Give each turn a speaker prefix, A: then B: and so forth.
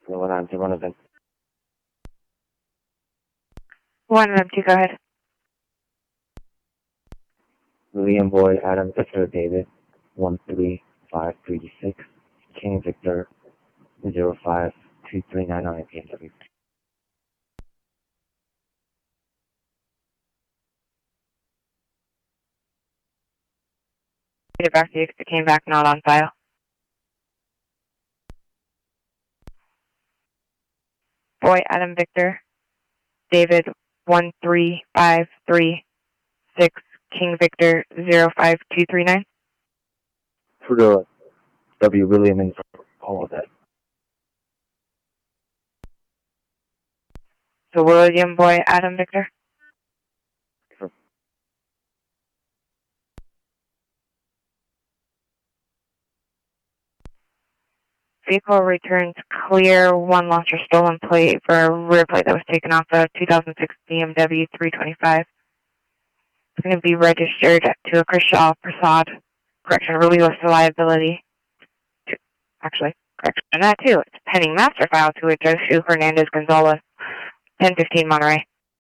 A: One on to one of them.
B: One of them, two, go ahead.
A: William Boy, Adam Victor, David, 13536, King Victor, 052399 on PNW.
B: Get it back to you because it came back not on file. Boy, Adam Victor, David, 13536, King Victor, 05239.
A: For the W. William and all of that.
B: So William Boy, Adam Victor.
A: Sure.
B: Vehicle returns clear, one lost or stolen plate for a rear plate that was taken off a 2006 BMW 325. It's going to be registered to a Kershaw Prasad. Correction, release of liability. Actually, correction on that too. It's pending master file to a Joshua Hernandez Gonzalez, 1015 Monterey.